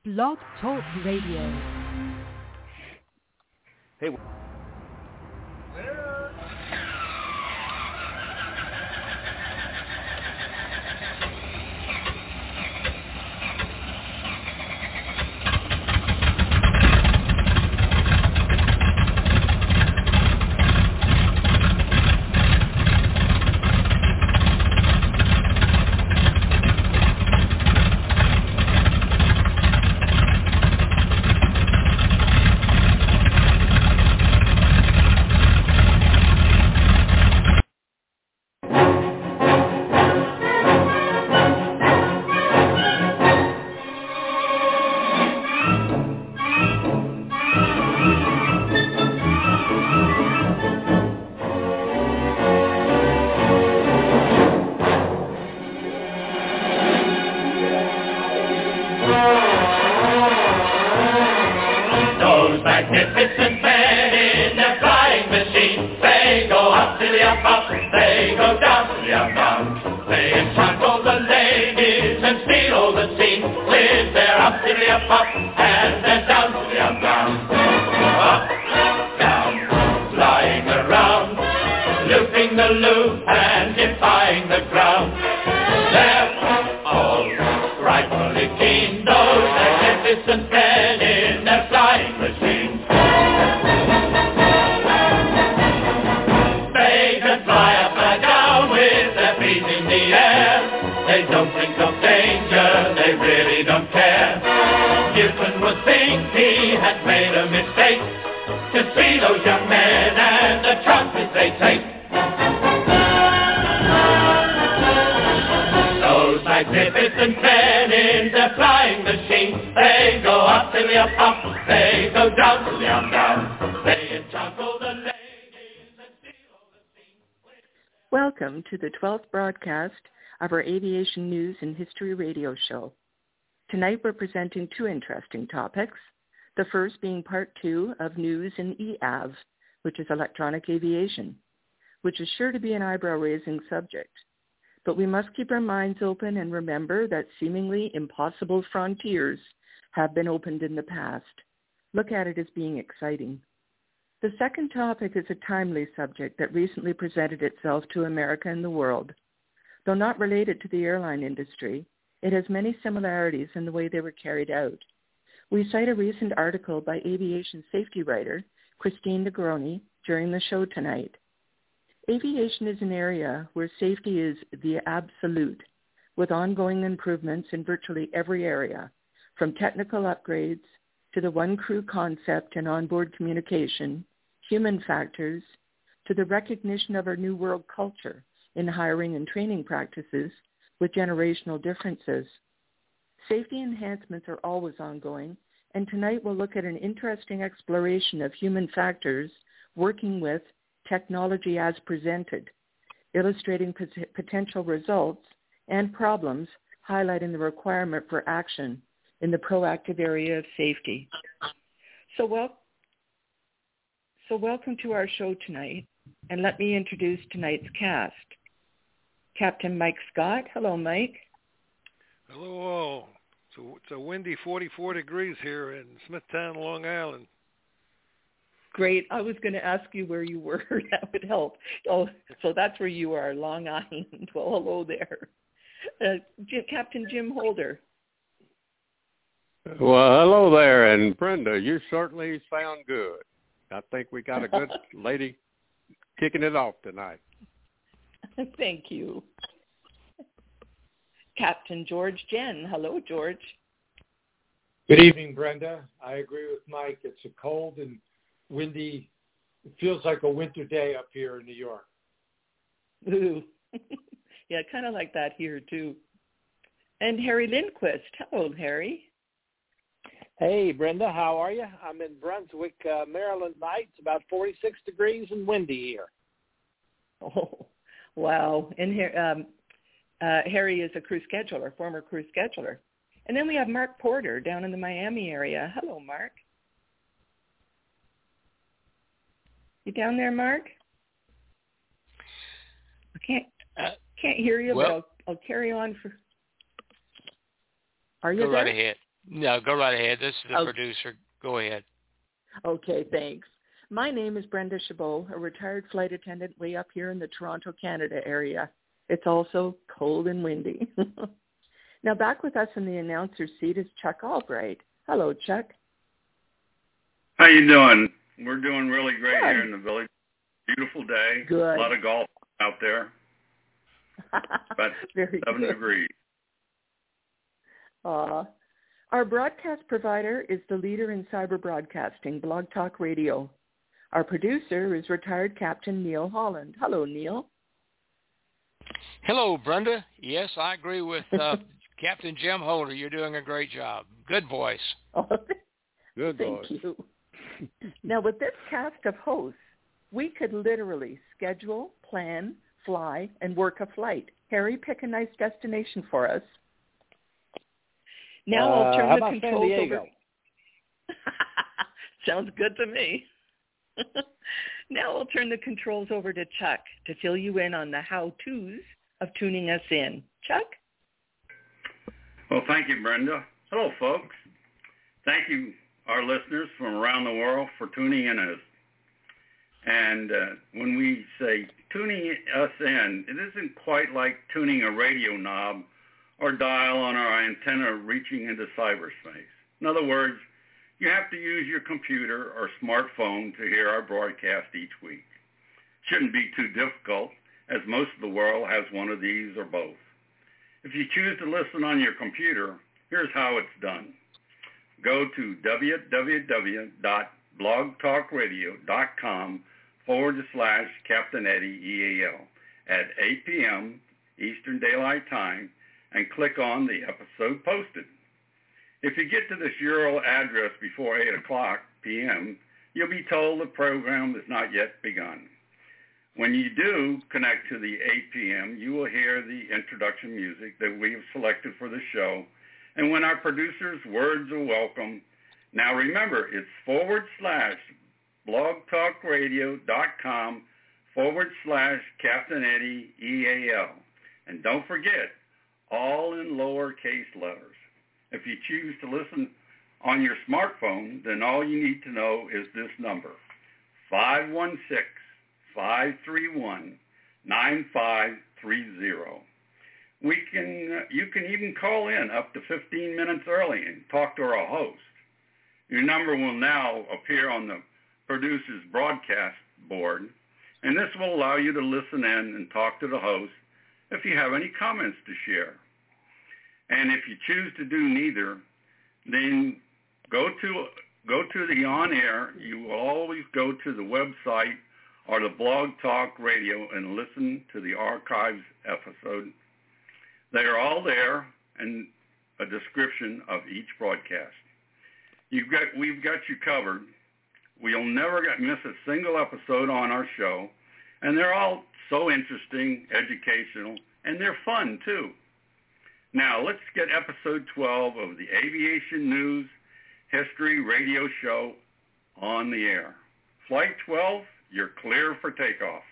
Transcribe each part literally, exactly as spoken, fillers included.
Blog Talk Radio. Hey. Welcome to the twelfth broadcast of our Aviation News and History radio show. Tonight we're presenting two interesting topics, the first being part two of News in E A V, which is electronic aviation, which is sure to be an eyebrow-raising subject. But we must keep our minds open and remember that seemingly impossible frontiers have been opened in the past. Look at it as being exciting. The second topic is a timely subject that recently presented itself to America and the world. Though not related to the airline industry, it has many similarities in the way they were carried out. We cite a recent article by aviation safety writer Christine Negroni during the show tonight. Aviation is an area where safety is the absolute, with ongoing improvements in virtually every area, from technical upgrades to the one crew concept and onboard communication, human factors, to the recognition of our new world culture in hiring and training practices with generational differences. Safety enhancements are always ongoing, and tonight we'll look at an interesting exploration of human factors working with technology as presented, illustrating pot- potential results and problems, highlighting the requirement for action in the proactive area of safety. So, well, so welcome to our show tonight, and let me introduce tonight's cast. Captain Mike Scott. Hello, Mike. Hello all. So it's a windy forty-four degrees here in Smithtown, Long Island. Great. I was going to ask you where you were. That would help. Oh, so that's where you are, Long Island. Well, hello there. Uh, Jim, Captain Jim Holder. Well, hello there. And Brenda, you certainly sound good. I think we got a good lady kicking it off tonight. Thank you. Captain George Jen. Hello, George. Good evening, Brenda. I agree with Mike. It's a cold and windy. It feels like a winter day up here in New York. Ooh. Yeah, kind of like that here, too. And Harry Lindquist. Hello, Harry. Hey, Brenda, how are you? I'm in Brunswick, uh, Maryland tonight. It's about forty-six degrees and windy here. Oh, wow. And um, uh, Harry is a crew scheduler, former crew scheduler. And then we have Mark Porter down in the Miami area. Hello, Mark. You down there, Mark? I can't uh, can't hear you, well, but I'll, I'll carry on for. Are you go there? right ahead. No, go right ahead. This is the okay. producer. Go ahead. Okay, thanks. My name is Brenda Chabot, a retired flight attendant way up here in the Toronto, Canada area. It's also cold and windy. Now back with us in the announcer's seat is Chuck Albright. Hello, Chuck. How you doing? We're doing really great Good. here in the village. Beautiful day. Good. A lot of golf out there. About Very seven good. degrees. Uh, our broadcast provider is the leader in cyber broadcasting, Blog Talk Radio. Our producer is retired Captain Neil Holland. Hello, Neil. Hello, Brenda. Yes, I agree with uh, Captain Jim Holder. You're doing a great job. Good voice. Oh, Good thank voice. you. Now, with this cast of hosts, we could literally schedule, plan, fly, and work a flight. Harry, pick a nice destination for us. Now uh, I'll turn how the about controls San Diego? over. Sounds good to me. Now I'll turn the controls over to Chuck to fill you in on the how-tos of tuning us in. Chuck? Well, thank you, Brenda. Hello, folks. Thank you, our listeners from around the world, for tuning in us. And uh, when we say tuning us in, it isn't quite like tuning a radio knob or dial on our antenna reaching into cyberspace. In other words, you have to use your computer or smartphone to hear our broadcast each week. Shouldn't be too difficult, as most of the world has one of these or both. If you choose to listen on your computer, here's how it's done. Go to www.blogtalkradio.com forward slash Captain Eddie E A L at eight p.m. Eastern Daylight Time and click on the episode posted. If you get to this U R L address before eight o'clock p.m., you'll be told the program has not yet begun. When you do connect to the eight p.m., you will hear the introduction music that we have selected for the show. And when our producer's words are welcome, now remember, it's forward slash blogtalkradio.com forward slash Captain Eddie E A L. And don't forget, all in lowercase letters. If you choose to listen on your smartphone, then all you need to know is this number, five one six, five three one, nine five three zero. We can, uh, you can even call in up to fifteen minutes early and talk to our host. Your number will now appear on the producer's broadcast board, and this will allow you to listen in and talk to the host if you have any comments to share. And if you choose to do neither, then go to go to the on-air. You will always go to the website or the Blog Talk Radio and listen to the archives episode. They are all there, and a description of each broadcast. You've got, we've got you covered. We'll never get, miss a single episode on our show, and they're all so interesting, educational, and they're fun, too. Now, let's get episode twelve of the Aviation News History Radio Show on the air. Flight twelve, you're clear for takeoff.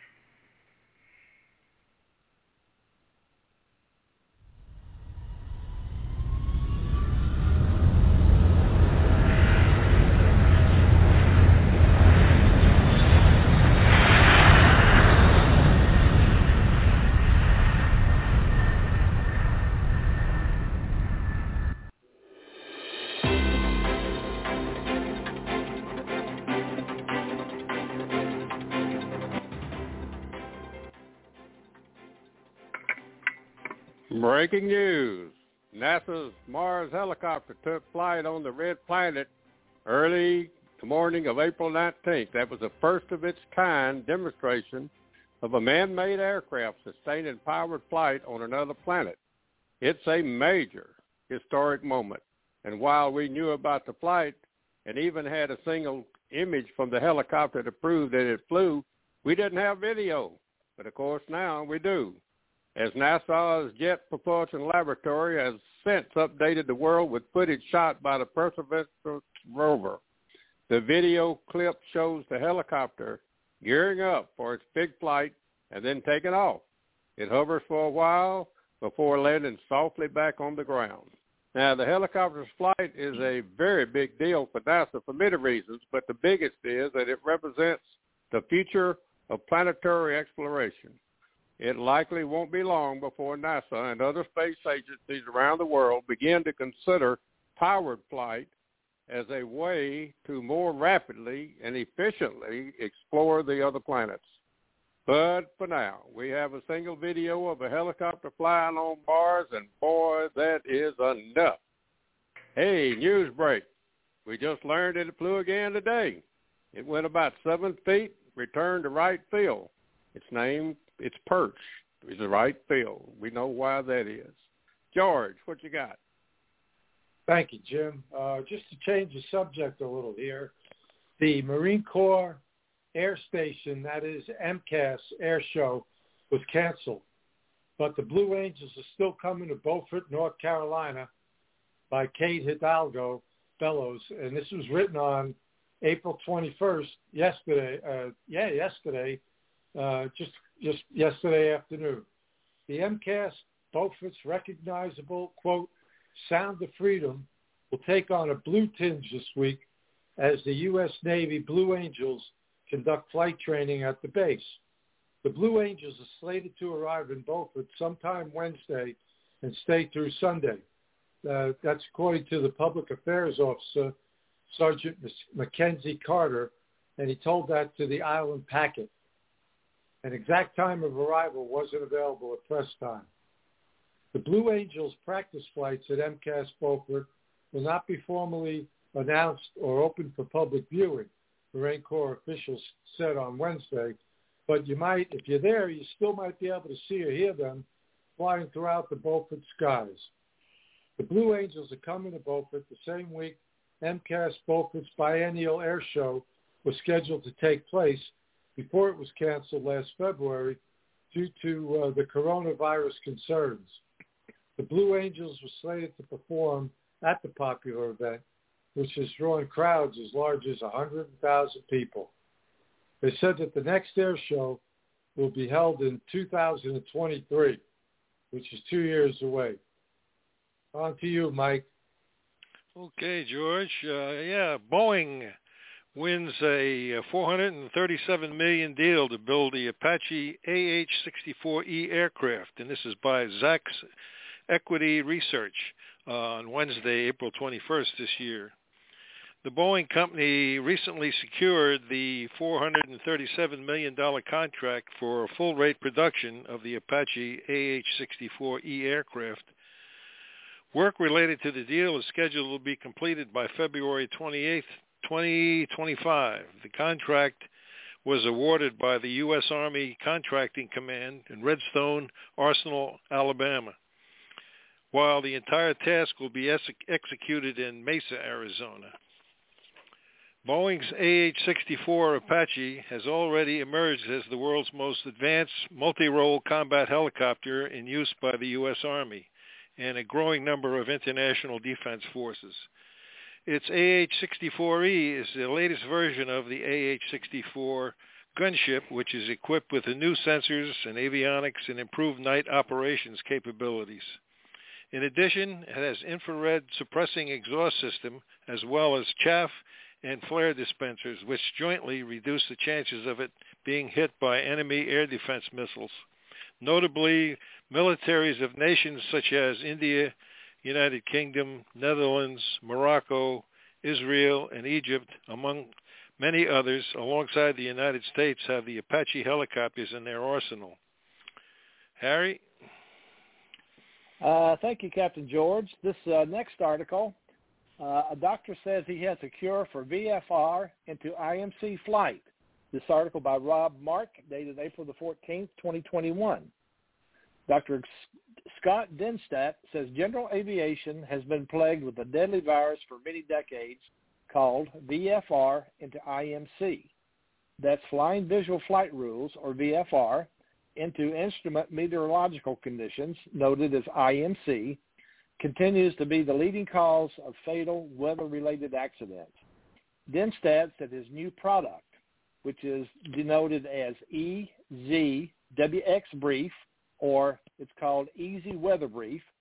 Breaking news. NASA's Mars helicopter took flight on the Red Planet early the morning of April nineteenth. That was a first of its kind demonstration of a man-made aircraft sustaining powered flight on another planet. It's a major historic moment. And while we knew about the flight and even had a single image from the helicopter to prove that it flew, we didn't have video. But of course now we do, as NASA's Jet Propulsion Laboratory has since updated the world with footage shot by the Perseverance rover. The video clip shows the helicopter gearing up for its big flight and then taking off. It hovers for a while before landing softly back on the ground. Now, the helicopter's flight is a very big deal for NASA for many reasons, but the biggest is that it represents the future of planetary exploration. It likely won't be long before NASA and other space agencies around the world begin to consider powered flight as a way to more rapidly and efficiently explore the other planets. But for now, we have a single video of a helicopter flying on Mars, and boy, that is enough. Hey, news break. We just learned that it flew again today. It went about seven feet, returned to right field. Its name, its perch, is the right field. We know why that is. George, what you got? Thank you, Jim. Uh, just to change the subject a little here, the Marine Corps Air Station, that is M C A S Air Show, was canceled. But the Blue Angels are still coming to Beaufort, North Carolina by Kate Hidalgo Fellows. And this was written on April twenty-first, yesterday, uh, yeah, yesterday, uh, just, just yesterday afternoon. The M C A S Beaufort's recognizable, quote, Sound of Freedom will take on a blue tinge this week as the U S Navy Blue Angels conduct flight training at the base. The Blue Angels are slated to arrive in Beaufort sometime Wednesday and stay through Sunday. Uh, that's according to the public affairs officer, Sergeant Mackenzie Carter, and he told that to the Island Packet. An exact time of arrival wasn't available at press time. The Blue Angels practice flights at M C A S Beaufort will not be formally announced or open for public viewing, Marine Corps officials said on Wednesday, but you might, if you're there, you still might be able to see or hear them flying throughout the Beaufort skies. The Blue Angels are coming to Beaufort the same week M C A S Beaufort's biennial air show was scheduled to take place before it was canceled last February due to uh, the coronavirus concerns. The Blue Angels were slated to perform at the popular event, which is drawing crowds as large as one hundred thousand people. They said that the next air show will be held in two thousand twenty-three, which is two years away. On to you, Mike. Okay, George. Uh, yeah, Boeing wins a four hundred thirty-seven million dollars deal to build the Apache A H sixty-four E aircraft, and this is by Zacks Equity Research uh, on Wednesday, April twenty-first this year. The Boeing company recently secured the four hundred thirty-seven million dollars contract for full-rate production of the Apache A H sixty-four E aircraft. Work related to the deal is scheduled to be completed by February twenty-eighth, twenty twenty-five. The contract was awarded by the U S Army Contracting Command in Redstone Arsenal, Alabama, while the entire task will be ex- executed in Mesa, Arizona. Boeing's A H sixty-four Apache has already emerged as the world's most advanced multi-role combat helicopter in use by the U S Army and a growing number of international defense forces. Its A H sixty-four E is the latest version of the A H sixty-four gunship, which is equipped with the new sensors and avionics and improved night operations capabilities. In addition, it has infrared suppressing exhaust system as well as chaff and flare dispensers, which jointly reduce the chances of it being hit by enemy air defense missiles. Notably, militaries of nations such as India, United Kingdom, Netherlands, Morocco, Israel, and Egypt, among many others, alongside the United States, have the Apache helicopters in their arsenal. Harry? Uh, thank you, Captain George. This uh, next article, uh, a doctor says he has a cure for V F R into I M C flight. This article by Rob Mark, dated April the fourteenth, twenty twenty-one. Doctor Scott Denstadt says general aviation has been plagued with a deadly virus for many decades called V F R into I M C. That's Flying Visual Flight Rules, or V F R, into instrument meteorological conditions, noted as I M C, continues to be the leading cause of fatal weather-related accidents. Denstadt said his new product, which is denoted as E Z W X Brief, or it's called Easy Weather Brief,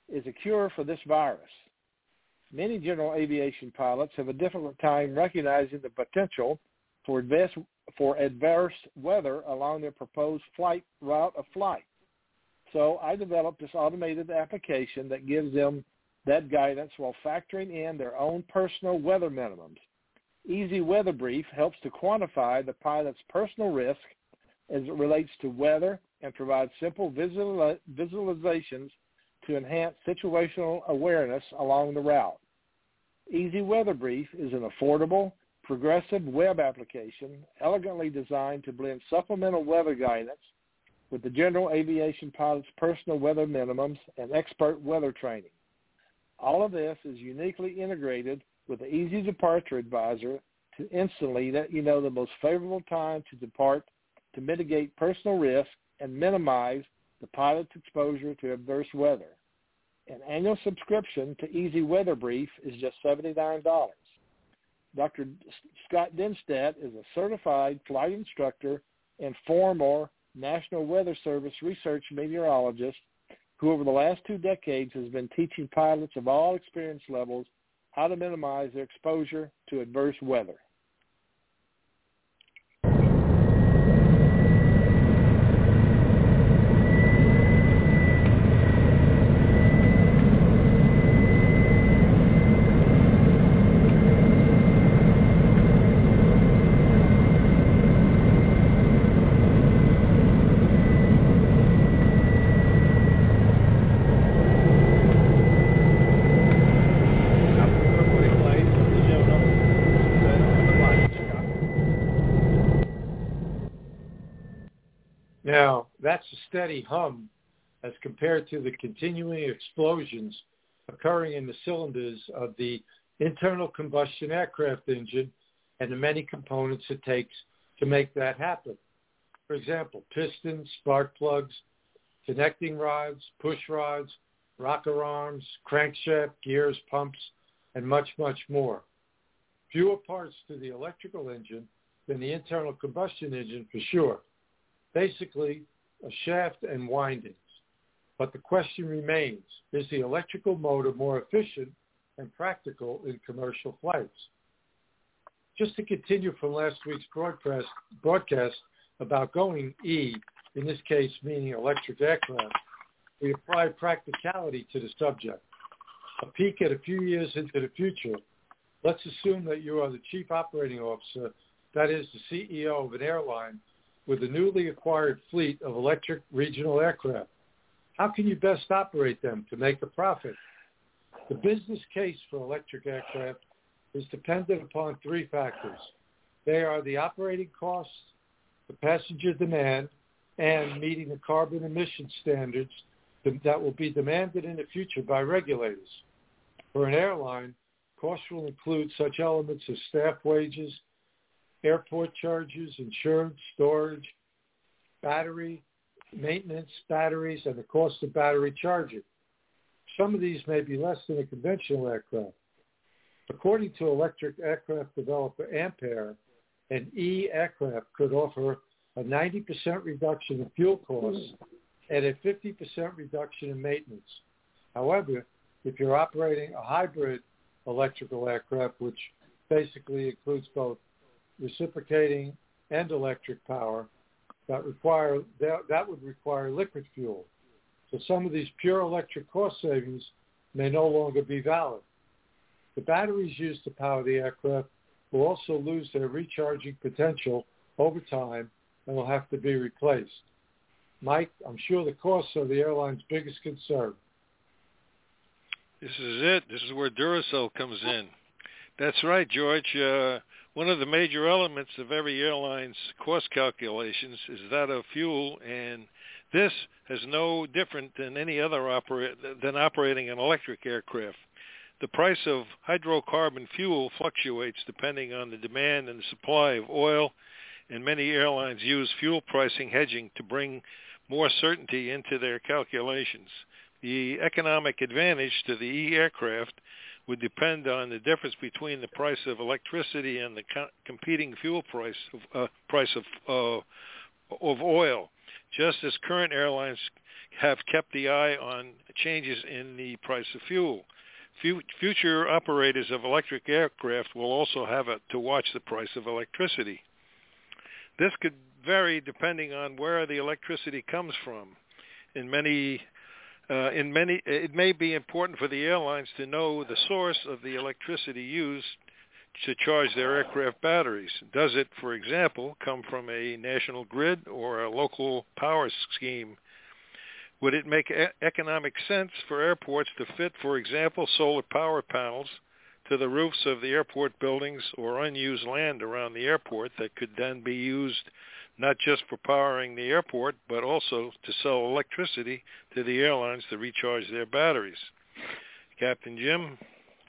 is a cure for this virus. Many general aviation pilots have a difficult time recognizing the potential for adverse, for adverse weather along their proposed flight route of flight. So I developed this automated application that gives them that guidance while factoring in their own personal weather minimums. Easy Weather Brief helps to quantify the pilot's personal risk as it relates to weather and provides simple visual, visualizations to enhance situational awareness along the route. Easy Weather Brief is an affordable, progressive web application elegantly designed to blend supplemental weather guidance with the general aviation pilot's personal weather minimums and expert weather training. All of this is uniquely integrated with the Easy Departure Advisor to instantly let you know the most favorable time to depart to mitigate personal risk and minimize the pilot's exposure to adverse weather. An annual subscription to Easy Weather Brief is just seventy-nine dollars. Doctor Scott Denstedt is a certified flight instructor and former National Weather Service research meteorologist who over the last two decades has been teaching pilots of all experience levels how to minimize their exposure to adverse weather. Now, that's a steady hum as compared to the continuing explosions occurring in the cylinders of the internal combustion aircraft engine and the many components it takes to make that happen. For example, pistons, spark plugs, connecting rods, push rods, rocker arms, crankshaft, gears, pumps, and much, much more. Fewer parts to the electrical engine than the internal combustion engine for sure. Basically, a shaft and windings. But the question remains, is the electrical motor more efficient and practical in commercial flights? Just to continue from last week's broadcast, broadcast about going E, in this case meaning electric aircraft, we apply practicality to the subject. A peek at a few years into the future, let's assume that you are the chief operating officer, that is the C E O of an airline, with a newly acquired fleet of electric regional aircraft. How can you best operate them to make a profit? The business case for electric aircraft is dependent upon three factors. They are the operating costs, the passenger demand, and meeting the carbon emission standards that will be demanded in the future by regulators. For an airline, costs will include such elements as staff wages, airport charges, insurance, storage, battery, maintenance, batteries, and the cost of battery charging. Some of these may be less than a conventional aircraft. According to electric aircraft developer Ampere, an E aircraft could offer a ninety percent reduction in fuel costs and a fifty percent reduction in maintenance. However, if you're operating a hybrid electrical aircraft, which basically includes both reciprocating and electric power, that require that, that would require liquid fuel. So some of these pure electric cost savings may no longer be valid. The batteries used to power the aircraft will also lose their recharging potential over time and will have to be replaced. Mike, I'm sure the costs are the airline's biggest concern. This is it. This is where Duracell comes in. That's right, George. Uh, one of the major elements of every airline's cost calculations is that of fuel, and this is no different than any other opera- than operating an electric aircraft. The price of hydrocarbon fuel fluctuates depending on the demand and the supply of oil, and many airlines use fuel pricing hedging to bring more certainty into their calculations. The economic advantage to the E aircraft would depend on the difference between the price of electricity and the co- competing fuel price of uh, price of uh, of oil. just as current airlines have kept the eye on changes in the price of fuel. Future operators of electric aircraft will also have to watch the price of electricity. This could vary depending on where the electricity comes from. In many, uh, in many, it may be important for the airlines to know the source of the electricity used to charge their aircraft batteries. Does it, for example, come from a national grid or a local power scheme? Would it make e- economic sense for airports to fit, for example, solar power panels to the roofs of the airport buildings or unused land around the airport that could then be used not just for powering the airport, but also to sell electricity to the airlines to recharge their batteries? Captain Jim?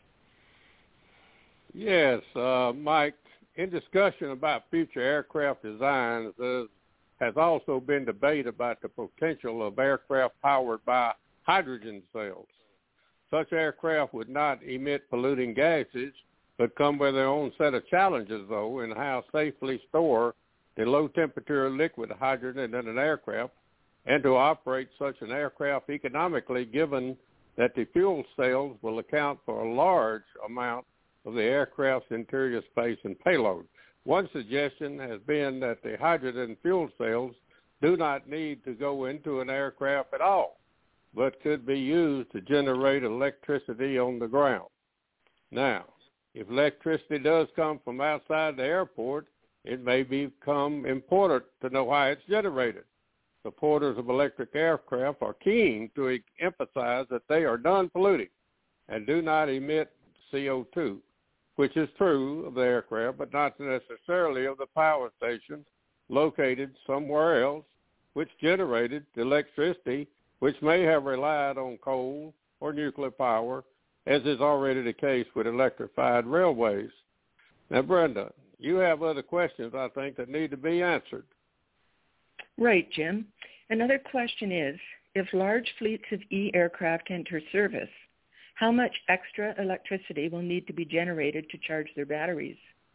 Yes, uh, Mike, in discussion about future aircraft designs, uh, has also been debate about the potential of aircraft powered by hydrogen cells. Such aircraft would not emit polluting gases, but come with their own set of challenges, though, in how safely store the low-temperature liquid hydrogen in an aircraft and to operate such an aircraft economically, given that the fuel cells will account for a large amount of the aircraft's interior space and payload. One suggestion has been that the hydrogen fuel cells do not need to go into an aircraft at all, but could be used to generate electricity on the ground. Now, if electricity does come from outside the airport, it may become important to know how it's generated. Supporters of electric aircraft are keen to emphasize that they are non-polluting and do not emit C O two, which is true of the aircraft, but not necessarily of the power station located somewhere else, which generated electricity, which may have relied on coal or nuclear power, as is already the case with electrified railways. Now, Brenda, you have other questions, I think, that need to be answered. Right, Jim. Another question is, if large fleets of e-aircraft enter service, how much extra electricity will need to be generated to charge their batteries?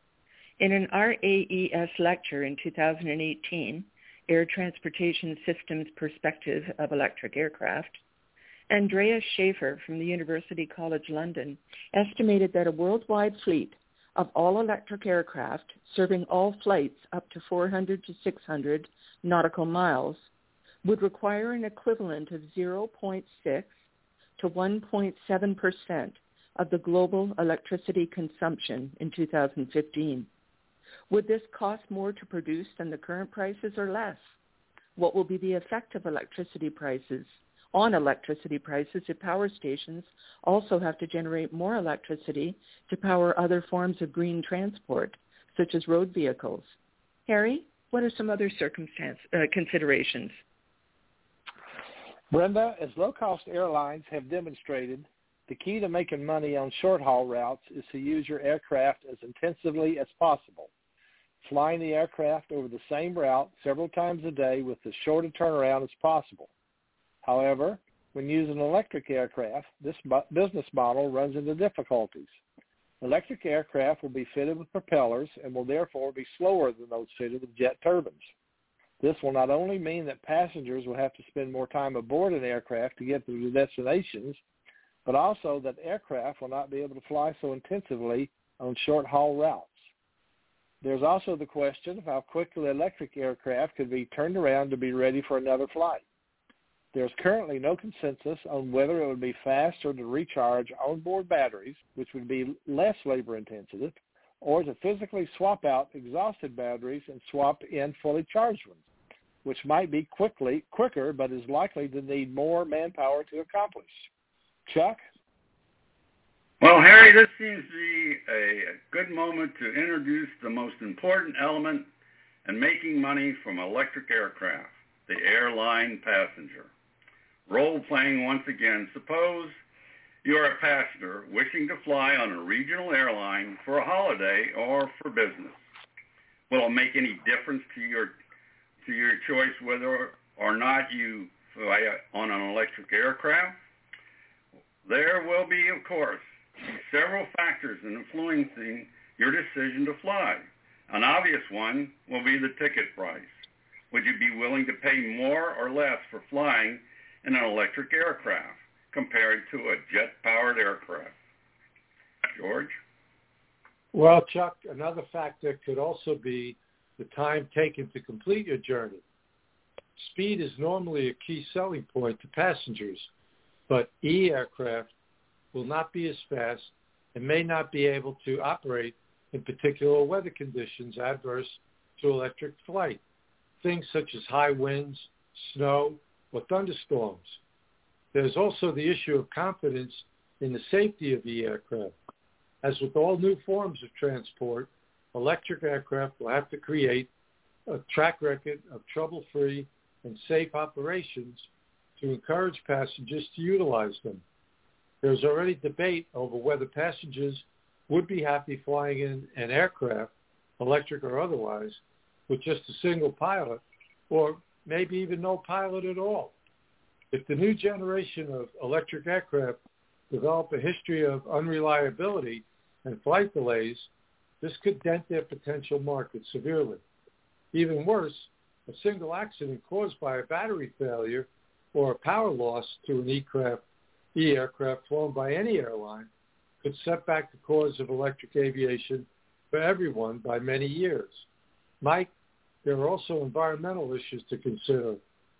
In an R A E S lecture in two thousand eighteen, Air Transportation Systems Perspective of Electric Aircraft, Andreas Schaefer from the University College London estimated that a worldwide fleet of all electric aircraft serving all flights up to four hundred to six hundred nautical miles would require an equivalent of zero point six to one point seven percent of the global electricity consumption in two thousand fifteen. Would this cost more to produce than the current prices or less? What will be the effect of electricity prices on electricity prices if power stations also have to generate more electricity to power other forms of green transport, such as road vehicles? Harry, what are some other circumstance uh, considerations? Brenda, as low-cost airlines have demonstrated, the key to making money on short-haul routes is to use your aircraft as intensively as possible, flying the aircraft over the same route several times a day with as short a turnaround as possible. However, when using electric aircraft, this business model runs into difficulties. Electric aircraft will be fitted with propellers and will therefore be slower than those fitted with jet turbines. This will not only mean that passengers will have to spend more time aboard an aircraft to get to their destinations, but also that aircraft will not be able to fly so intensively on short-haul routes. There's also the question of how quickly electric aircraft could be turned around to be ready for another flight. There's currently no consensus on whether it would be faster to recharge onboard batteries, which would be less labor-intensive, or to physically swap out exhausted batteries and swap in fully charged ones, which might be quickly quicker but is likely to need more manpower to accomplish. Chuck? Well, Harry, this seems to be a good moment to introduce the most important element in making money from electric aircraft, the airline passenger. Role-playing once again. Suppose you're a passenger wishing to fly on a regional airline for a holiday or for business. Will it make any difference to your to your choice whether or not you fly on an electric aircraft? There will be, of course, several factors influencing your decision to fly. An obvious one will be the ticket price. Would you be willing to pay more or less for flying in an electric aircraft compared to a jet-powered aircraft? George? Well, Chuck, another factor could also be the time taken to complete your journey. Speed is normally a key selling point to passengers, but e-aircraft will not be as fast and may not be able to operate in particular weather conditions adverse to electric flight, things such as high winds, snow, or thunderstorms. There's also the issue of confidence in the safety of e-aircraft. As with all new forms of transport, electric aircraft will have to create a track record of trouble-free and safe operations to encourage passengers to utilize them. There's already debate over whether passengers would be happy flying in an aircraft, electric or otherwise, with just a single pilot, or maybe even no pilot at all. If the new generation of electric aircraft develop a history of unreliability and flight delays, this could dent their potential market severely. Even worse, a single accident caused by a battery failure or a power loss to an e-craft, e-aircraft flown by any airline could set back the cause of electric aviation for everyone by many years. Mike, there are also environmental issues to consider.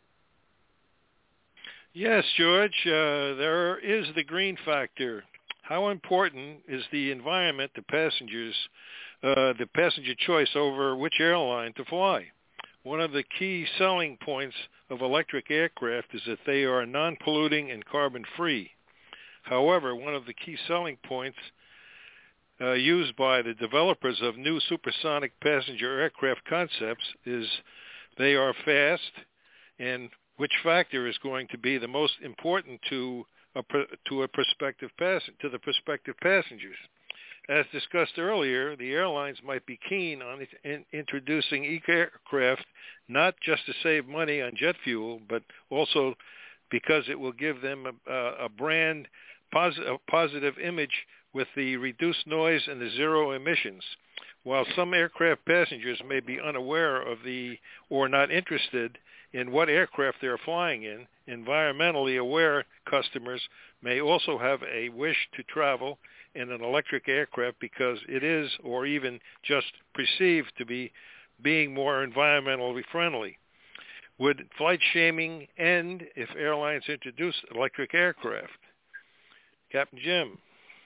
Yes, George, uh, there is the green factor. How important is the environment to passengers, uh, the passenger choice over which airline to fly? One of the key selling points of electric aircraft is that they are non-polluting and carbon-free. However, one of the key selling points uh, used by the developers of new supersonic passenger aircraft concepts is they are fast, and which factor is going to be the most important to a to a prospective pass to the prospective passengers. As discussed earlier, the airlines might be keen on in introducing e-aircraft not just to save money on jet fuel, but also because it will give them a, a brand pos a positive image with the reduced noise and the zero emissions. While some aircraft passengers may be unaware of the or not interested in what aircraft they're flying in, environmentally aware customers may also have a wish to travel in an electric aircraft because it is, or even just perceived to be, being more environmentally friendly. Would flight shaming end if airlines introduced electric aircraft? Captain Jim.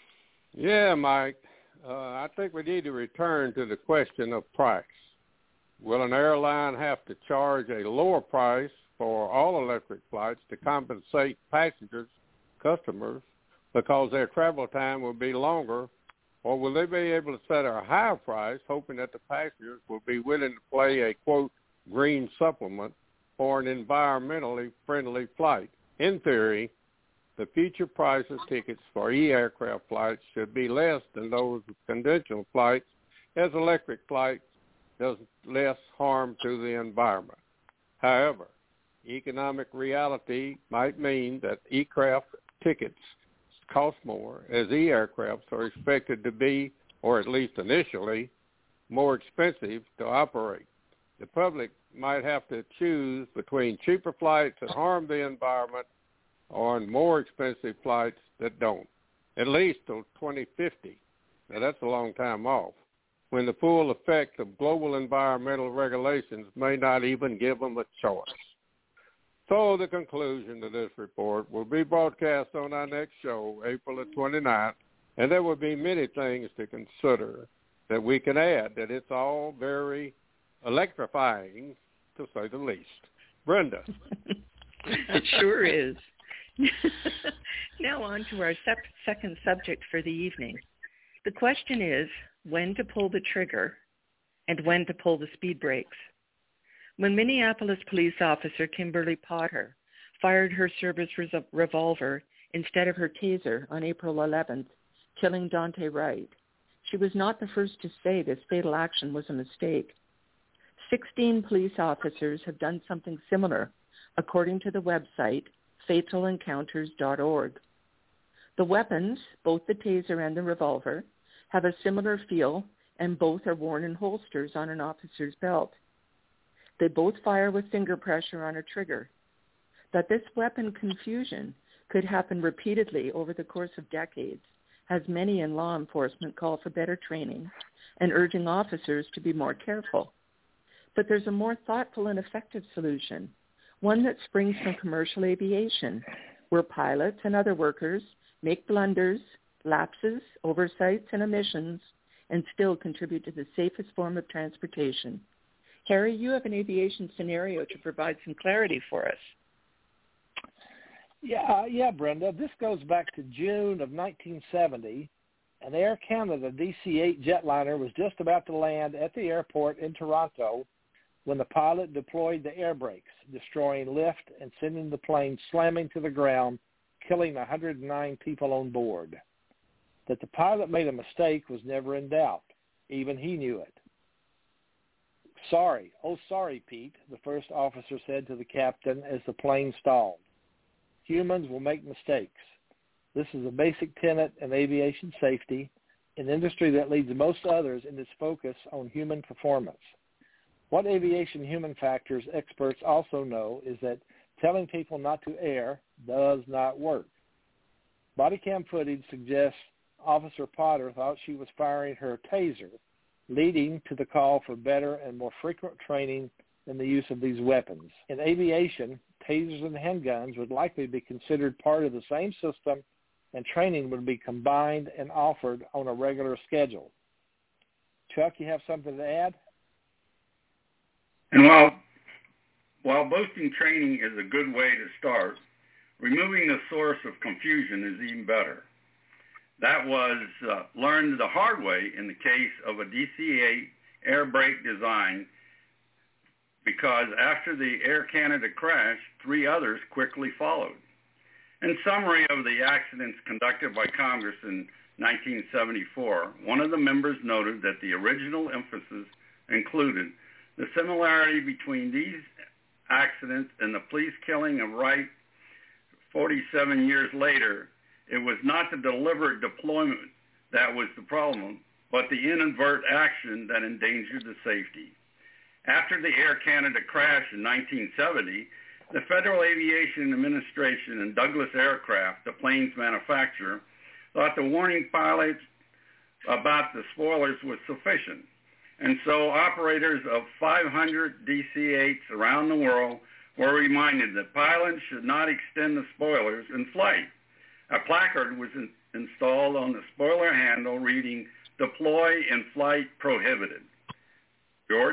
Yeah, Mike. Uh, I think we need to return to the question of price. Will an airline have to charge a lower price for all electric flights to compensate passengers, customers, because their travel time will be longer, or will they be able to set a higher price, hoping that the passengers will be willing to pay a, quote, green supplement for an environmentally friendly flight? In theory, the future price of tickets for e-aircraft flights should be less than those of conventional flights, as electric flights does less harm to the environment. However, economic reality might mean that e-craft tickets cost more, as e-aircrafts are expected to be, or at least initially, more expensive to operate. The public might have to choose between cheaper flights that harm the environment or more expensive flights that don't, at least till twenty fifty. Now, that's a long time off, when the full effect of global environmental regulations may not even give them a choice. So the conclusion to this report will be broadcast on our next show, April the twenty-ninth, and there will be many things to consider that we can add, that it's all very electrifying, to say the least. Brenda. It sure is. Now on to our sep- second subject for the evening. The question is when to pull the trigger and when to pull the speed brakes. When Minneapolis police officer Kimberly Potter fired her service res- revolver instead of her taser on April eleventh, killing Dante Wright, she was not the first to say this fatal action was a mistake. Sixteen police officers have done something similar, according to the website fatal encounters dot org. The weapons, both the taser and the revolver, have a similar feel, and both are worn in holsters on an officer's belt. They both fire with finger pressure on a trigger. That this weapon confusion could happen repeatedly over the course of decades has many in law enforcement call for better training and urging officers to be more careful. But there's a more thoughtful and effective solution, one that springs from commercial aviation, where pilots and other workers make blunders, lapses, oversights, and omissions, and still contribute to the safest form of transportation. Harry, you have an aviation scenario to provide some clarity for us. Yeah, yeah, Brenda. This goes back to June of nineteen seventy. An Air Canada D C eight jetliner was just about to land at the airport in Toronto when the pilot deployed the air brakes, destroying lift and sending the plane slamming to the ground, killing one hundred nine people on board. That the pilot made a mistake was never in doubt. Even he knew it. Sorry, oh sorry, Pete, the first officer said to the captain as the plane stalled. Humans will make mistakes. This is a basic tenet in aviation safety, an industry that leads most others in its focus on human performance. What aviation human factors experts also know is that telling people not to err does not work. Body cam footage suggests Officer Potter thought she was firing her taser, leading to the call for better and more frequent training in the use of these weapons. In aviation, tasers and handguns would likely be considered part of the same system, and training would be combined and offered on a regular schedule. Chuck, you have something to add? And while, while boosting training is a good way to start, removing the source of confusion is even better. That was uh, learned the hard way in the case of a D C eight air brake design, because after the Air Canada crash, three others quickly followed. In summary of the accidents conducted by Congress in nineteen seventy-four, one of the members noted that the original emphasis included the similarity between these accidents and the police killing of Wright forty-seven years later. It was not the deliberate deployment that was the problem, but the inadvertent action that endangered the safety. After the Air Canada crash in nineteen seventy, the Federal Aviation Administration and Douglas Aircraft, the plane's manufacturer, thought the warning pilots about the spoilers was sufficient. And so operators of five hundred D C eights around the world were reminded that pilots should not extend the spoilers in flight. A placard was in, installed on the spoiler handle reading, "Deploy in flight prohibited." George?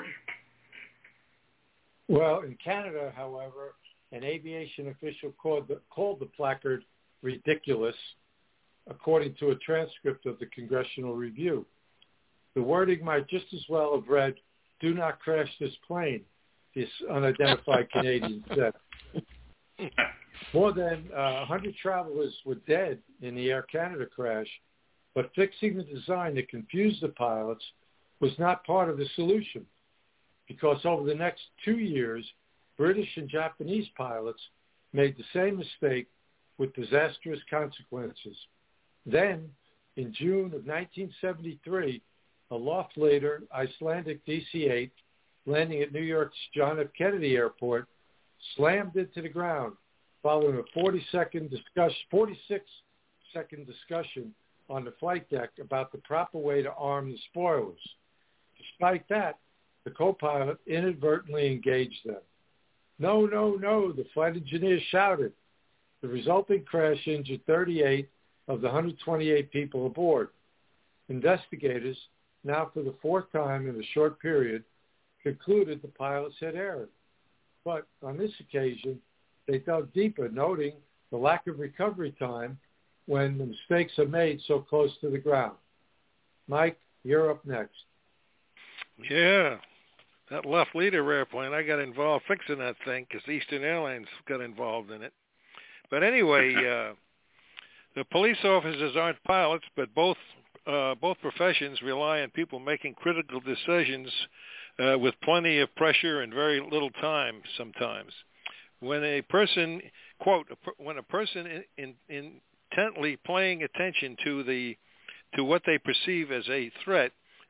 Well, in Canada, however, an aviation official called the, called the placard ridiculous, according to a transcript of the Congressional Review. The wording might just as well have read, "Do not crash this plane," this unidentified Canadian said. More than uh, one hundred travelers were dead in the Air Canada crash, but fixing the design that confused the pilots was not part of the solution, because over the next two years, British and Japanese pilots made the same mistake with disastrous consequences. Then, in June of nineteen seventy-three, a Loftlader Icelandic D C eight landing at New York's John F. Kennedy Airport slammed into the ground following a forty-second discussion, forty-six second discussion on the flight deck about the proper way to arm the spoilers. Despite that, the co-pilot inadvertently engaged them. "No, no, no," the flight engineer shouted. The resulting crash injured thirty-eight of the one hundred twenty-eight people aboard. Investigators, now for the fourth time in a short period, concluded the pilots had erred. But on this occasion, they dug deeper, noting the lack of recovery time when the mistakes are made so close to the ground. Mike, you're up next. Yeah, that Loftlader airplane, I got involved fixing that thing because Eastern Airlines got involved in it. But anyway, uh, the police officers aren't pilots, but both uh, both professions rely on people making critical decisions uh, with plenty of pressure and very little time sometimes. When a person, quote, when a person in, in, intently paying attention to the to what they perceive as a threat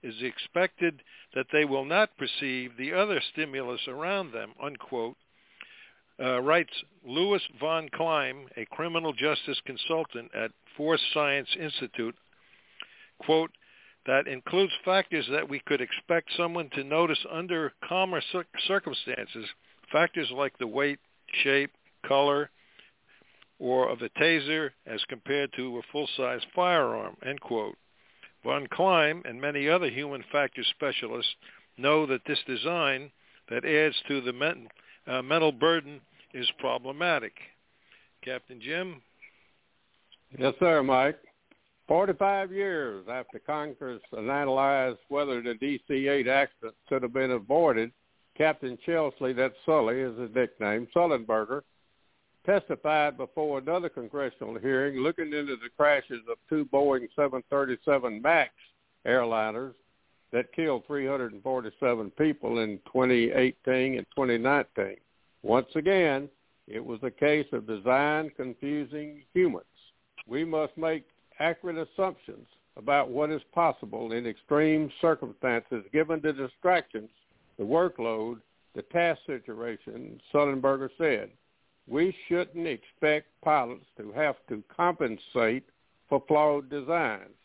is expected that they will not perceive the other stimulus around them, unquote, uh, writes Louis von Klein, a criminal justice consultant at Force Science Institute, quote, that includes factors that we could expect someone to notice under calmer cir- circumstances, factors like the weight, shape, color, or of a taser as compared to a full-size firearm, end quote. Von Klein and many other human factors specialists know that this design that adds to the mental, uh, mental burden is problematic. Captain Jim? Yes, sir, Mike. forty-five years after Congress analyzed whether the D C eight accident could have been avoided, Captain Chesley, that's Sully is his nickname, Sullenberger, testified before another congressional hearing looking into the crashes of two Boeing seven thirty-seven MAX airliners that killed three hundred forty-seven people in twenty eighteen and twenty nineteen. Once again, it was a case of design confusing humans. We must make accurate assumptions about what is possible in extreme circumstances given the distractions, the workload, the task situation, Sullenberger said. We shouldn't expect pilots to have to compensate for flawed designs.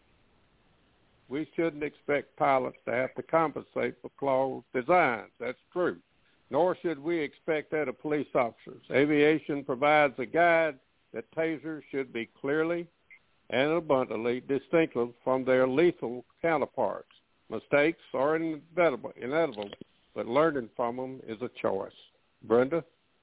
We shouldn't expect pilots to have to compensate for flawed designs. That's true. Nor should we expect that of police officers. Aviation provides a guide that tasers should be clearly and abundantly distinctive from their lethal counterparts. Mistakes are inevitable, inevitable, but learning from them is a choice. Brenda?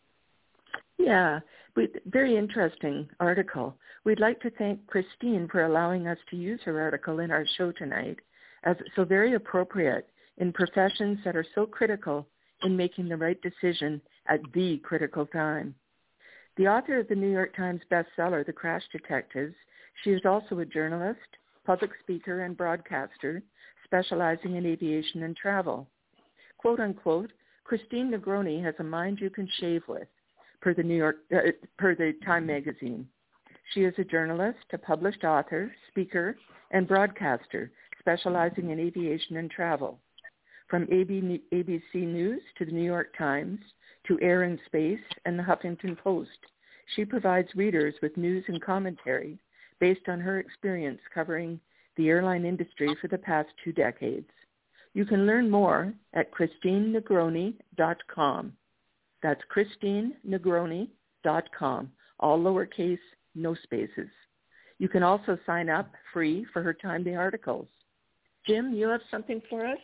Yeah, we, very interesting article. We'd like to thank Christine for allowing us to use her article in our show tonight, as it's so very appropriate in professions that are so critical in making the right decision at the critical time. The author of the New York Times bestseller, The Crash Detectives, she is also a journalist, public speaker, and broadcaster specializing in aviation and travel. Quote, unquote, Christine Negroni has a mind you can shave with, per the New York, uh, per the Time magazine. She is a journalist, a published author, speaker, and broadcaster specializing in aviation and travel. From A B C News to the New York Times to Air and Space and the Huffington Post, she provides readers with news and commentary based on her experience covering the airline industry for the past two decades. You can learn more at christine negroni dot com. That's christine negroni dot com, all lowercase, no spaces. You can also sign up free for her timely articles. Jim, you have something for us?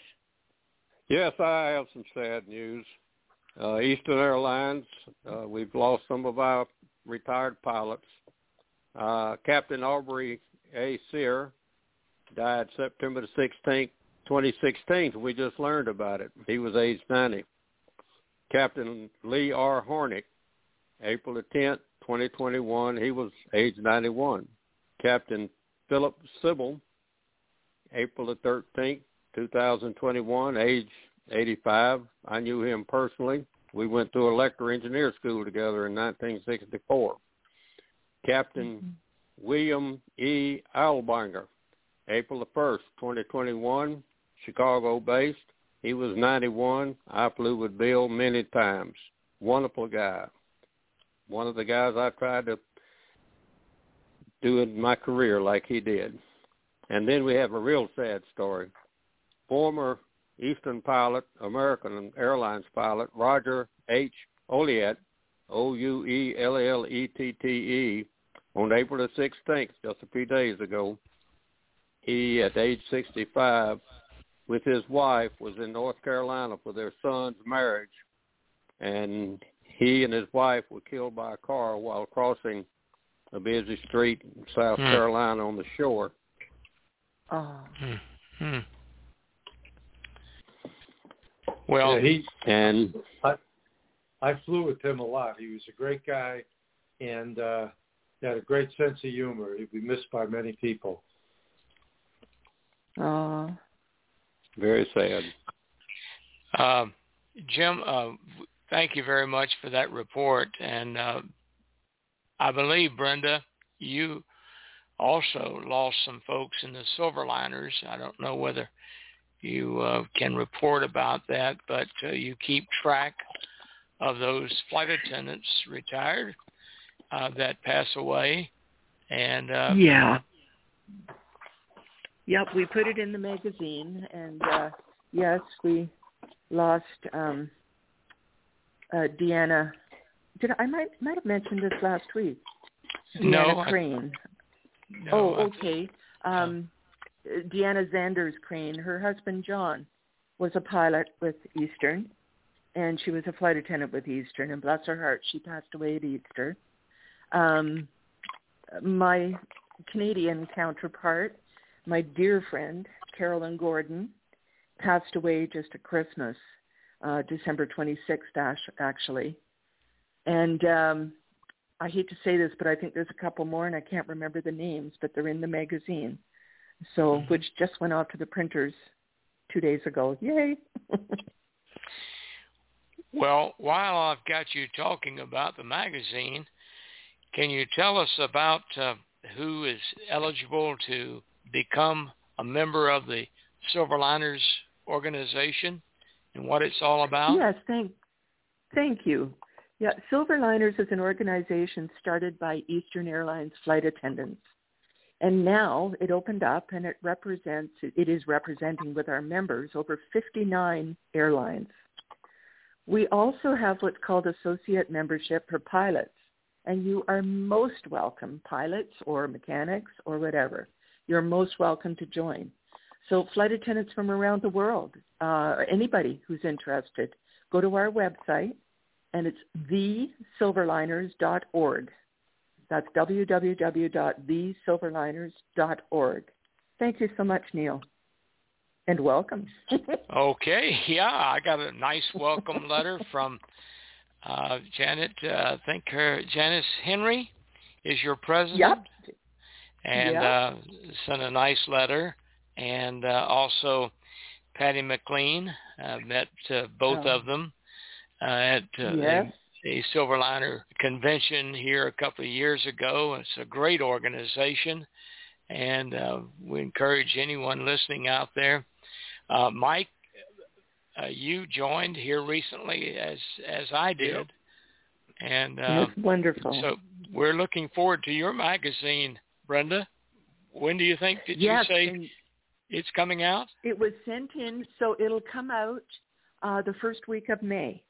Yes, I have some sad news. Uh, Eastern Airlines, uh, we've lost some of our retired pilots. Uh, Captain Aubrey A. Sear died September the sixteenth, twenty sixteen. We just learned about it. He was age ninety. Captain Lee R. Hornick, April the tenth, twenty twenty-one. He was age ninety-one. Captain Philip Sybil, April the thirteenth, two thousand twenty-one, age eighty-five. I knew him personally. We went through electrical engineer school together in nineteen sixty-four. Captain mm-hmm. William E. Albanger, April the first, twenty twenty-one, Chicago-based. He was ninety-one. I flew with Bill many times. Wonderful guy. One of the guys I tried to do in my career like he did. And then we have a real sad story. Former Eastern pilot, American Airlines pilot, Roger H. Ouellette, O U E L L E T T E, on April the sixteenth, just a few days ago, he, at age sixty-five, with his wife, was in North Carolina for their son's marriage, and he and his wife were killed by a car while crossing a busy street in South hmm. Carolina on the shore. Oh. Hmm. Hmm. Well, yeah, he and I, I flew with him a lot. He was a great guy, and uh, he had a great sense of humor. He'd be missed by many people. Oh. Very sad. Uh, Jim, uh, thank you very much for that report. And uh, I believe, Brenda, you also lost some folks in the Silverliners. I don't know whether you uh, can report about that, but uh, you keep track of those flight attendants retired uh, that pass away. And uh, yeah. Yep, we put it in the magazine, and uh, yes, we lost um, uh, Deanna. Did I, I might might have mentioned this last week? Deanna no, Crane. I, no, oh, I, okay. Um, Deanna Zanders Crane. Her husband John was a pilot with Eastern, and she was a flight attendant with Eastern. And bless her heart, she passed away at Easter. Um, my Canadian counterpart, my dear friend, Carolyn Gordon, passed away just at Christmas, uh, December twenty-sixth, actually. And um, I hate to say this, but I think there's a couple more, and I can't remember the names, but they're in the magazine, so mm-hmm. which just went off to the printers two days ago. Yay! Well, while I've got you talking about the magazine, can you tell us about uh, who is eligible to become a member of the Silverliners organization and what it's all about? Yes, thank, thank you. Yeah, Silverliners is an organization started by Eastern Airlines flight attendants. And now it opened up and it represents, it is representing with our members over fifty-nine airlines. We also have what's called associate membership for pilots. And you are most welcome, pilots or mechanics or whatever. You're most welcome to join. So flight attendants from around the world, uh, or anybody who's interested, go to our website, and it's the silverliners dot org. That's w w w dot the silverliners dot org. Thank you so much, Neil, and welcome. Okay, yeah, I got a nice welcome letter from uh, Janet. Uh, I think her Janice Henry is your president. Yep. And yep. uh, sent a nice letter. And uh, also Patty McLean, uh, met uh, both oh. of them uh, at uh, yes. a, a Silverliner convention here a couple of years ago. It's a great organization, and uh, we encourage anyone listening out there. Uh, Mike, uh, you joined here recently, as as I did, yep. and uh, that's wonderful. So we're looking forward to your magazine, Brenda. When do you think? Did yes, you say it's coming out? It was sent in, so it'll come out uh, the first week of May.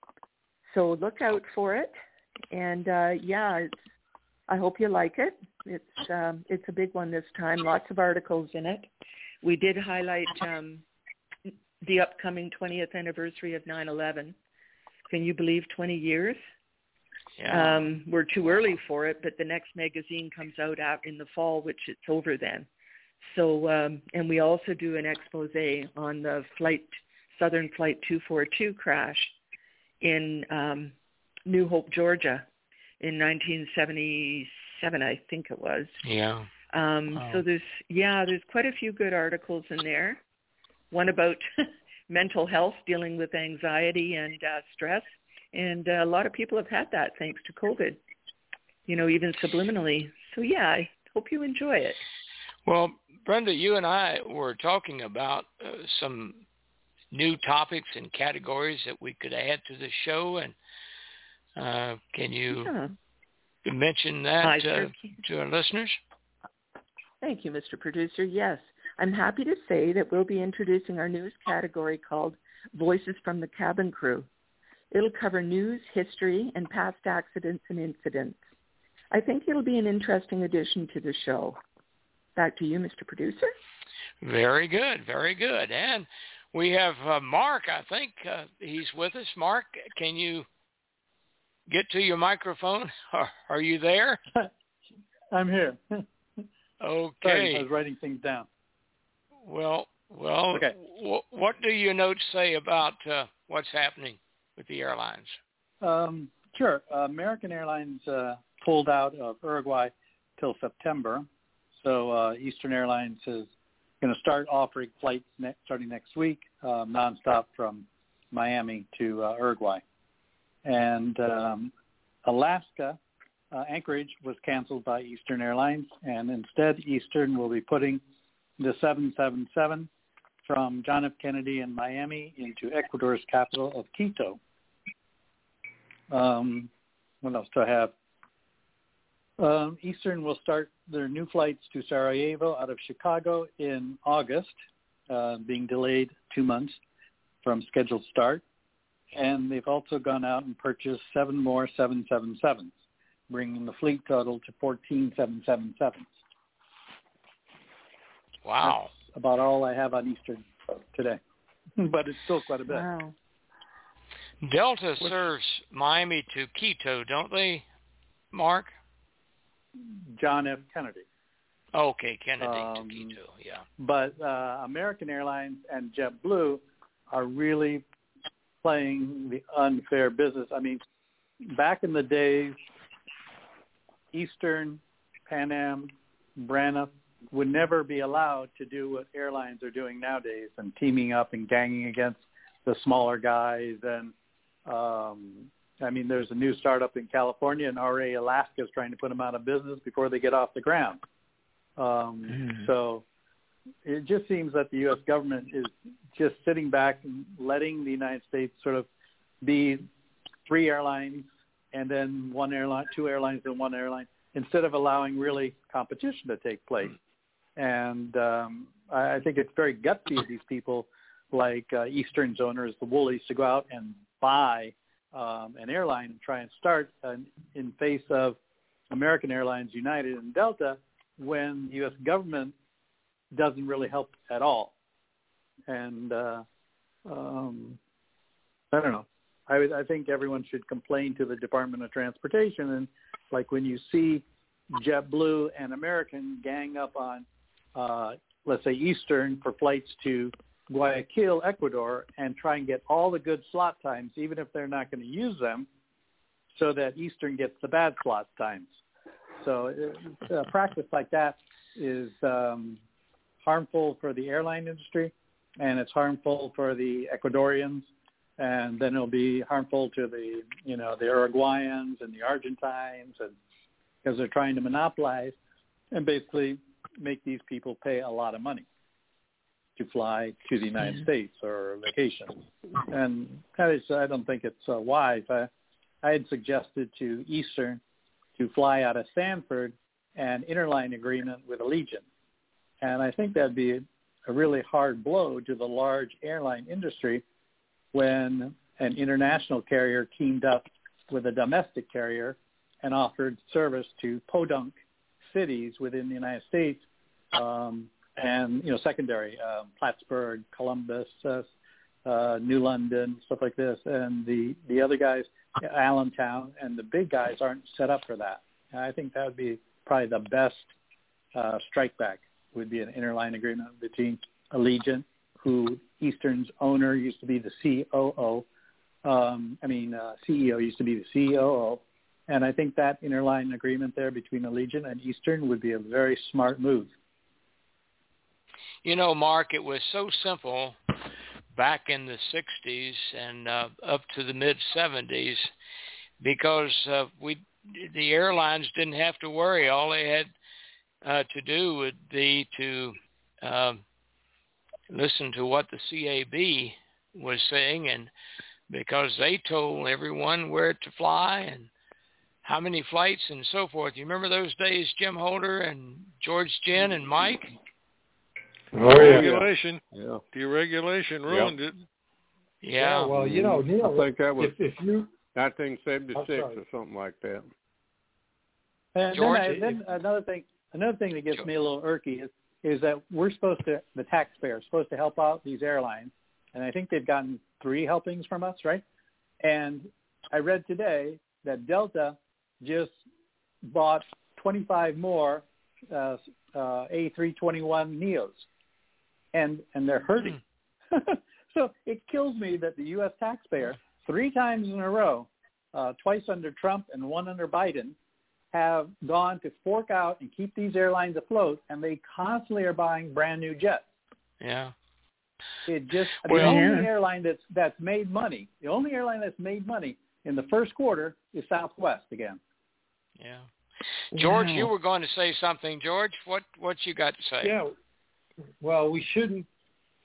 So look out for it, and uh, yeah, it's, I hope you like it. It's um, it's a big one this time. Lots of articles in it. We did highlight um, the upcoming twentieth anniversary of nine eleven. Can you believe twenty years? Yeah. Um, we're too early for it, but the next magazine comes out out in the fall, which it's over then. So, um, and we also do an expose on the flight Southern Flight two forty-two crash in um, New Hope, Georgia, in nineteen seventy-seven, I think it was. Yeah. Um, wow. So there's, yeah, there's quite a few good articles in there. One about mental health, dealing with anxiety and uh, stress. And uh, a lot of people have had that thanks to COVID, you know, even subliminally. So, yeah, I hope you enjoy it. Well, Brenda, you and I were talking about uh, some new topics and categories that we could add to the show. And uh, can you yeah. mention that I uh, sure to our listeners? Thank you, Mister Producer. Yes, I'm happy to say that we'll be introducing our news category called Voices from the Cabin Crew. It'll cover news, history, and past accidents and incidents. I think it'll be an interesting addition to the show. Back to you, Mister Producer. Very good, very good. And we have uh, Mark, I think uh, he's with us. Mark, can you get to your microphone? Are, are you there? I'm here. Okay. Sorry, I was writing things down. Well, well. Okay. W- what do your notes say about uh, what's happening with the airlines? Um, sure. Uh, American Airlines uh, pulled out of Uruguay till September. So uh, Eastern Airlines is going to start offering flights ne- starting next week, um, nonstop from Miami to uh, Uruguay. And um, Alaska, uh, Anchorage was canceled by Eastern Airlines, and instead Eastern will be putting the seven seventy-seven from John F. Kennedy in Miami into Ecuador's capital of Quito. Um, what else do I have? Um, Eastern will start their new flights to Sarajevo out of Chicago in August, uh, being delayed two months from scheduled start. And they've also gone out and purchased seven more seven seventy-sevens, bringing the fleet total to fourteen seven seventy-sevens. Wow. That's about all I have on Eastern today, but it's still quite a bit. Wow. Delta serves Miami to Quito, don't they, Mark? John F. Kennedy. Okay, Kennedy um, to Quito, yeah. But uh, American Airlines and JetBlue are really playing the unfair business. I mean, back in the days, Eastern, Pan Am, Braniff would never be allowed to do what airlines are doing nowadays and teaming up and ganging against the smaller guys. And, um, I mean, there's a new startup in California, and R A Alaska is trying to put them out of business before they get off the ground. Um, mm. So it just seems that the U S government is just sitting back and letting the United States sort of be three airlines and then one airline, two airlines and one airline, instead of allowing really competition to take place. And um, I, I think it's very gutsy of these people like uh, Eastern's owners, the Woolies, to go out and buy um, an airline and try and start uh, in face of American Airlines, United, and Delta, when the U S government doesn't really help at all. And uh, um, I don't know. I, I think everyone should complain to the Department of Transportation. And like when you see JetBlue and American gang up on, uh, let's say, Eastern for flights to Guayaquil, Ecuador, and try and get all the good slot times, even if they're not going to use them, so that Eastern gets the bad slot times. So a practice like that is um, harmful for the airline industry, and it's harmful for the Ecuadorians, and then it'll be harmful to the, you know, the Uruguayans and the Argentines, and because they're trying to monopolize and basically make these people pay a lot of money to fly to the United States or vacation. And that is, I don't think it's uh, wise. I, I had suggested to Eastern to fly out of Sanford an interline agreement with Allegiant. And I think that'd be a, a really hard blow to the large airline industry when an international carrier teamed up with a domestic carrier and offered service to podunk cities within the United States, um, and, you know, secondary, uh, Plattsburgh, Columbus, uh, uh, New London, stuff like this. And the, the other guys, Allentown, and the big guys aren't set up for that. And I think that would be probably the best uh, strike back, would be an interline agreement between Allegiant, who Eastern's owner used to be the C O O. Um, I mean, uh, C E O used to be the C O O. And I think that interline agreement there between Allegiant and Eastern would be a very smart move. You know, Mark, it was so simple back in the sixties and uh, up to the mid-seventies because uh, we the airlines didn't have to worry. All they had uh, to do would be to uh, listen to what the C A B was saying, and because they told everyone where to fly and how many flights and so forth. You remember those days, Jim Holder and George Ginn and Mike? Oh, yeah. Deregulation. Yeah. Deregulation ruined yep. it. Yeah. yeah. Well, you know, Neil, I think that was if, if you, nineteen seventy-six or something like that. And George, then, I, then another thing, another thing that gets George. me a little irky is is that we're supposed to, the taxpayer is supposed to help out these airlines, and I think they've gotten three helpings from us, right? And I read today that Delta just bought twenty-five more uh, uh, A three twenty-one Neos, and and they're hurting. Mm. So it kills me that the U S taxpayer, three times in a row, uh, twice under Trump and one under Biden, have gone to fork out and keep these airlines afloat, and they constantly are buying brand new jets. Yeah. It just well, the only yeah. airline that's that's made money. The only airline that's made money in the first quarter is Southwest again. Yeah. George, wow. you were going to say something, George. What what you got to say? Yeah. Well, we shouldn't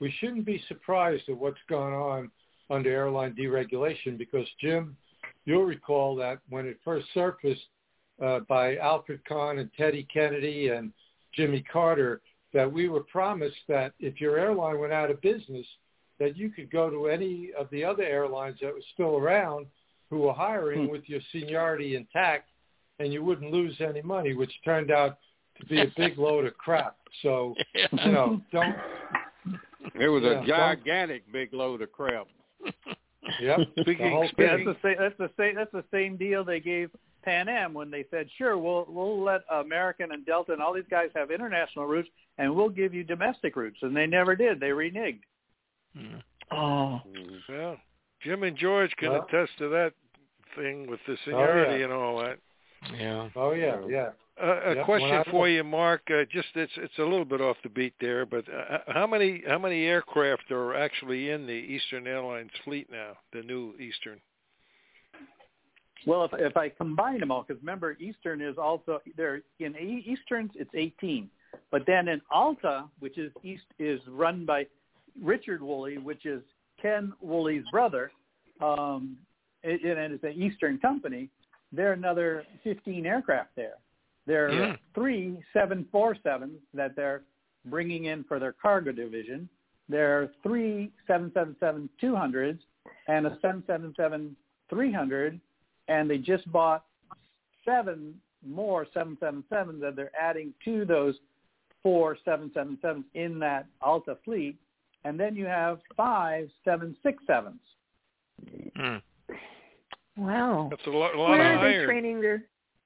we shouldn't be surprised at what's gone on under airline deregulation because, Jim, you'll recall that when it first surfaced uh, by Alfred Kahn and Teddy Kennedy and Jimmy Carter, that we were promised that if your airline went out of business, that you could go to any of the other airlines that were still around who were hiring with your seniority intact, and you wouldn't lose any money, which turned out to be a big load of crap. So, you know, don't. It was yeah, a gigantic don't. big load of crap. Yep. Speaking, yeah, that's the same. That's the same. That's the same deal they gave Pan Am when they said, "Sure, we'll we'll let American and Delta and all these guys have international routes, and we'll give you domestic routes." And they never did. They reneged. Mm. Oh. Yeah. Jim and George can well, attest to that thing with the seniority oh, yeah. and all that. Yeah. Oh yeah, yeah. Uh, a yep. question for you, Mark. Uh, just it's it's a little bit off the beat there, but uh, how many how many aircraft are actually in the Eastern Airlines fleet now? The new Eastern. Well, if if I combine them all, because remember, Eastern is also there in Easterns. It's eighteen, but then in Alta, which is East, is run by Richard Woolley, which is Ken Woolley's brother, um, and it's an Eastern company. There are another fifteen aircraft there. There are yeah. three seven forty-sevens that they're bringing in for their cargo division. There are three seven seventy-seven two hundreds and a seven seventy-seven three hundred, and they just bought seven more seven seventy-sevens that they're adding to those four seven seventy-sevens in that Alta fleet. And then you have five seven sixty-sevens. Mm. Wow. That's a lot, a lot where of are they iron. training their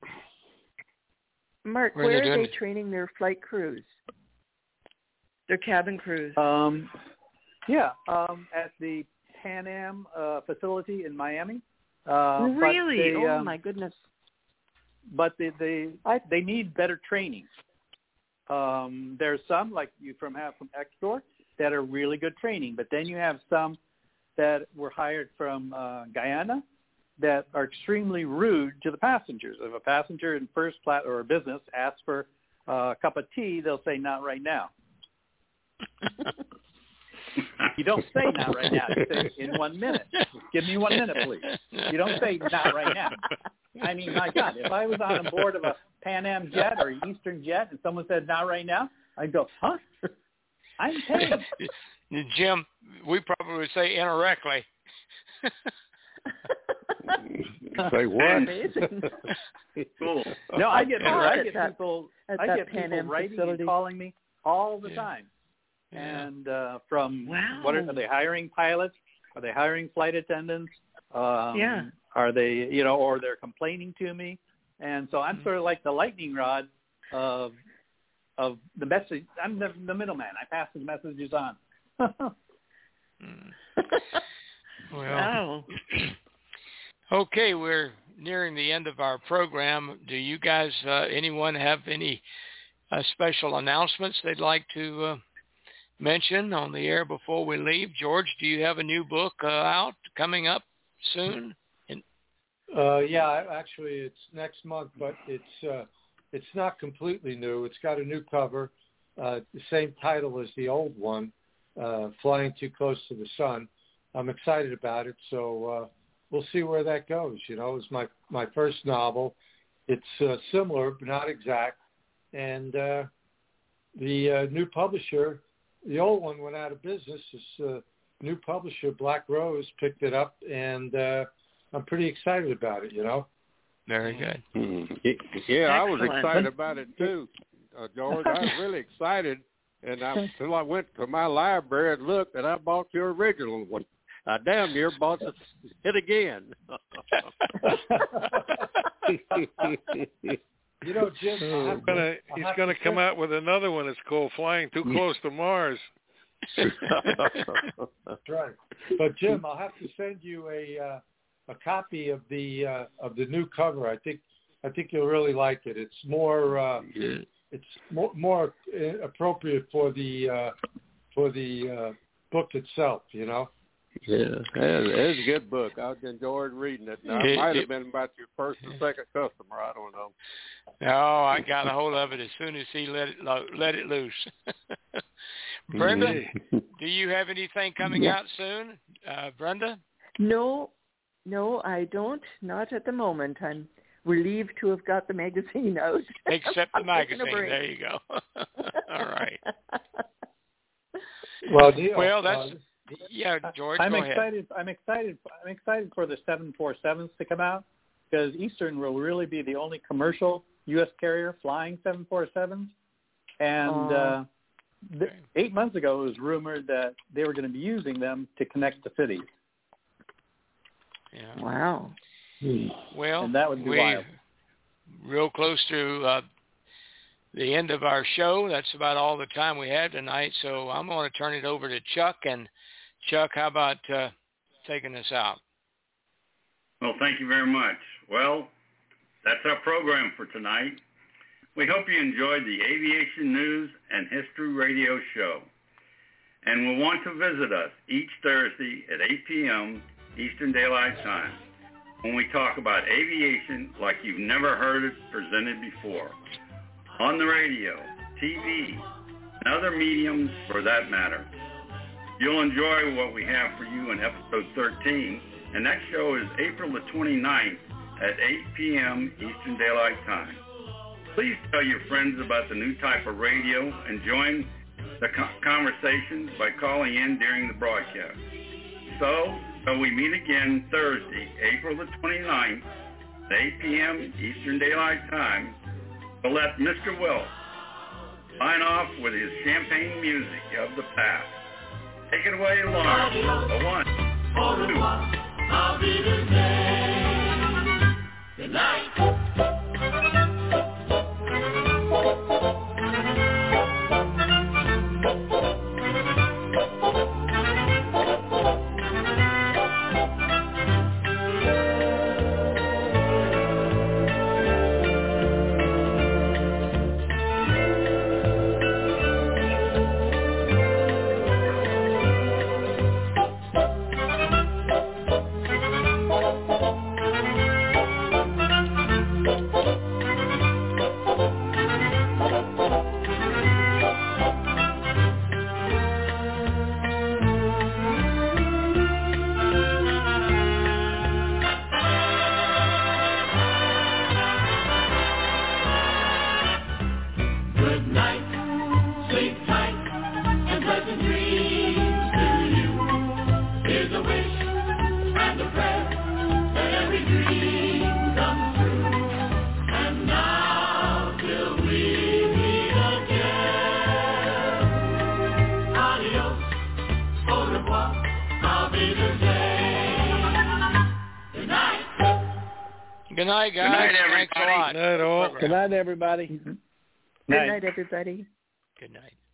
Mark? Where Where, are they are doing? they training their flight crews? Their cabin crews. Um, yeah, um, at the Pan Am uh, facility in Miami. Uh, really? They, oh um, my goodness. But they they I, they need better training. Um, there's some like you from have from Extor that are really good training, but then you have some that were hired from uh, Guyana that are extremely rude to the passengers. If a passenger in first class or a business asks for uh, a cup of tea, they'll say, "Not right now." You don't say "not right now." You say "in one minute." Give me one minute, please. You don't say "not right now." I mean, my God, if I was on board of a Pan Am jet or Eastern jet and someone said "not right now," I'd go, "Huh? I'm paying." Jim, we probably would say indirectly. Say what? Amazing. Cool. No, I get Oh, I at get that- people at I that get Pan people Am writing facility. and calling me all the Yeah. time. Yeah. And uh, from Wow. what are, are they hiring pilots? Are they hiring flight attendants? Um, Yeah. Are they, you know, or they're complaining to me? And so I'm sort of like the lightning rod of of the message. I'm the, the middleman. I pass the messages on. Mm. Well, Wow. okay, we're nearing the end of our program. Do you guys, uh, anyone have any uh, special announcements they'd like to uh, mention on the air before we leave? George, do you have a new book uh, out coming up soon? In- Uh, yeah, actually, it's next month, but it's uh, it's not completely new. It's got a new cover, uh, the same title as the old one, uh, Flying Too Close to the Sun. I'm excited about it, so uh, we'll see where that goes. You know, it's my my first novel. It's uh, similar, but not exact. And uh, the uh, new publisher, the old one went out of business. This uh, new publisher, Black Rose, picked it up, and uh, I'm pretty excited about it, you know. Very good. Yeah, I was Excellent. excited about it too, uh, George. I was really excited, and I, until I went to my library and looked, and I bought your original one. I damn near bought it again. You know, Jim, I'll have He's gonna, to- I'll he's have gonna to come send- out with another one. It's called Flying Too Close to Mars. That's right. But Jim, I'll have to send you a uh, a copy of the uh, of the new cover. I think I think you'll really like it. It's more uh, it's more more appropriate for the uh, for the uh, book itself. You know. Yeah, it's a good book. I enjoyed reading it. Now, it It- might it- have been about your first or second customer. I don't know. Oh, I got a hold of it as soon as he let it lo- let it loose. Brenda, do you have anything coming yes. out soon? Uh, Brenda? No, no, I don't. Not at the moment. I'm relieved to have got the magazine out. Except the magazine. There you go. All right. Well, Neil, well, that's uh, yeah, George. I'm go excited. ahead. I'm excited. I'm excited for the seven forty-sevens to come out because Eastern will really be the only commercial U S carrier flying seven forty-sevens. And uh, th- eight months ago, it was rumored that they were going to be using them to connect the cities. Yeah. Wow. Well, and that would be we wild. Real close to uh, the end of our show. That's about all the time we have tonight. So I'm going to turn it over to Chuck. And Chuck, how about uh, taking us out? Well, thank you very much. Well, that's our program for tonight. We hope you enjoyed the Aviation News and History Radio Show. And will want to visit us each Thursday at eight p.m. Eastern Daylight Time when we talk about aviation like you've never heard it presented before. On the radio, T V, and other mediums for that matter. You'll enjoy what we have for you in episode thirteen, and that show is April the twenty-ninth at eight p.m. Eastern Daylight Time. Please tell your friends about the new type of radio and join the co- conversation by calling in during the broadcast. So, so we meet again Thursday, April the twenty-ninth at eight p.m. Eastern Daylight Time. We'll let Mister Wilkes sign off with his champagne music of the past. Take it away, Lawrence. A one, two. I'll be the name. Good night. Good night, guys. Good night, everybody. Thanks a lot. Good night, all. Good night, everybody. Mm-hmm. Good night, everybody. Good night.